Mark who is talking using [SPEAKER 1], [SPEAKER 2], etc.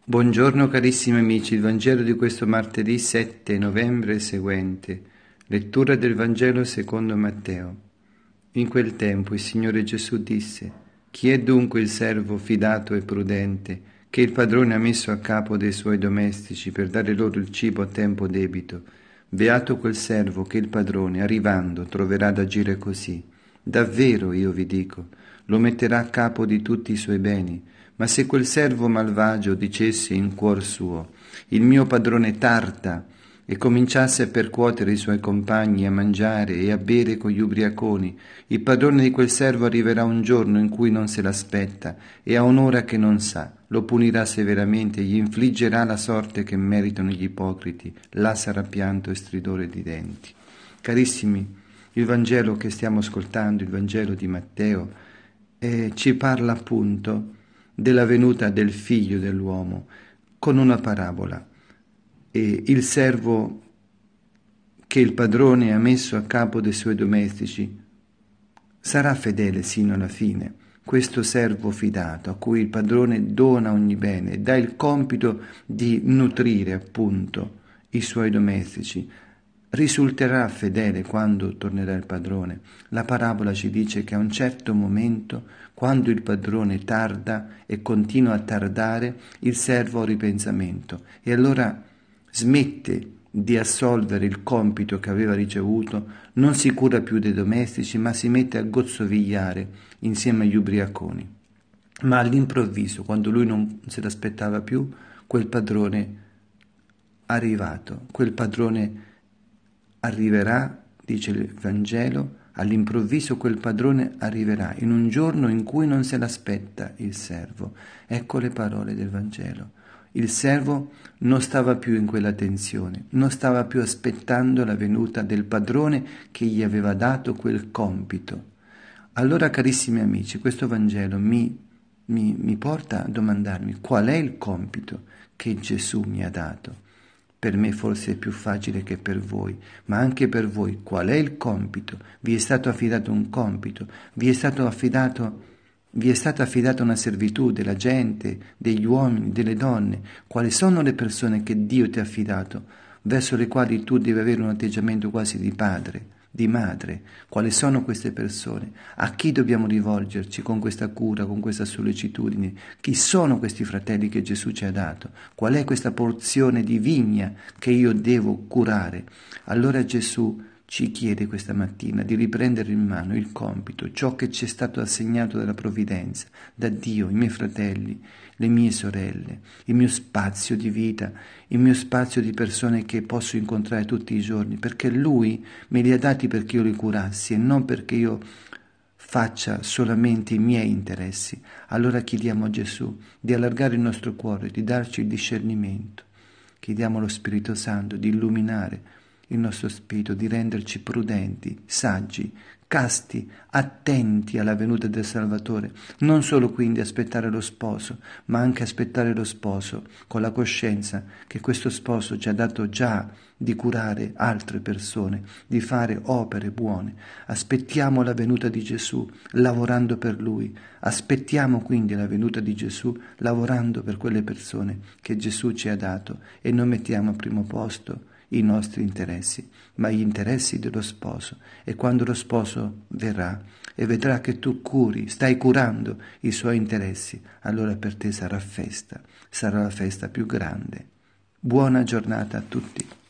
[SPEAKER 1] Buongiorno carissimi amici, il Vangelo di questo martedì 7 novembre è seguente. Lettura del Vangelo secondo Matteo. In quel tempo il Signore Gesù disse: Chi è dunque il servo fidato e prudente, che il padrone ha messo a capo dei suoi domestici per dare loro il cibo a tempo debito? Beato quel servo che il padrone, arrivando, troverà ad agire così. Davvero, io vi dico, lo metterà a capo di tutti i suoi beni. Ma se quel servo malvagio dicesse in cuor suo: il mio padrone tarda, e cominciasse a percuotere i suoi compagni a mangiare e a bere con gli ubriaconi, il padrone di quel servo arriverà un giorno in cui non se l'aspetta e a un'ora che non sa, lo punirà severamente e gli infliggerà la sorte che meritano gli ipocriti. Là sarà pianto e stridore di denti. Carissimi, il Vangelo che stiamo ascoltando, il Vangelo di Matteo, ci parla appunto della venuta del figlio dell'uomo con una parabola. E il servo che il padrone ha messo a capo dei suoi domestici sarà fedele sino alla fine. Questo servo fidato a cui il padrone dona ogni bene, dà il compito di nutrire appunto i suoi domestici, risulterà fedele quando tornerà il padrone. La parabola ci dice che a un certo momento, quando il padrone tarda e continua a tardare, il servo ha un ripensamento e allora smette di assolvere il compito che aveva ricevuto, non si cura più dei domestici, ma si mette a gozzovigliare insieme agli ubriaconi. Ma all'improvviso, quando lui non se l'aspettava più, quel padrone è arrivato, quel padrone arriverà, dice il Vangelo, all'improvviso quel padrone arriverà, in un giorno in cui non se l'aspetta il servo. Ecco le parole del Vangelo. Il servo non stava più in quella tensione, non stava più aspettando la venuta del padrone che gli aveva dato quel compito. Allora, carissimi amici, questo Vangelo mi porta a domandarmi qual è il compito che Gesù mi ha dato. Per me forse è più facile che per voi, ma anche per voi qual è il compito? Vi è stato affidato un compito, vi è stata affidata una servitù della gente, degli uomini, delle donne. Quali sono le persone che Dio ti ha affidato, verso le quali tu devi avere un atteggiamento quasi di padre, di madre? Quali sono queste persone? A chi dobbiamo rivolgerci con questa cura, con questa sollecitudine? Chi sono questi fratelli che Gesù ci ha dato? Qual è questa porzione di vigna che io devo curare? Allora Gesù ci chiede questa mattina di riprendere in mano il compito, ciò che ci è stato assegnato dalla provvidenza, da Dio, i miei fratelli, le mie sorelle, il mio spazio di vita, il mio spazio di persone che posso incontrare tutti i giorni, perché Lui me li ha dati perché io li curassi e non perché io faccia solamente i miei interessi. Allora chiediamo a Gesù di allargare il nostro cuore, di darci il discernimento. Chiediamo allo Spirito Santo di illuminare il nostro spirito, di renderci prudenti, saggi, casti, attenti alla venuta del Salvatore. Non solo quindi aspettare lo sposo, ma anche aspettare lo sposo con la coscienza che questo sposo ci ha dato già di curare altre persone, di fare opere buone. Aspettiamo la venuta di Gesù lavorando per Lui. Aspettiamo quindi la venuta di Gesù lavorando per quelle persone che Gesù ci ha dato e non mettiamo al primo posto i nostri interessi, ma gli interessi dello sposo. E quando lo sposo verrà e vedrà che tu stai curando i suoi interessi, allora per te sarà festa, sarà la festa più grande. Buona giornata a tutti.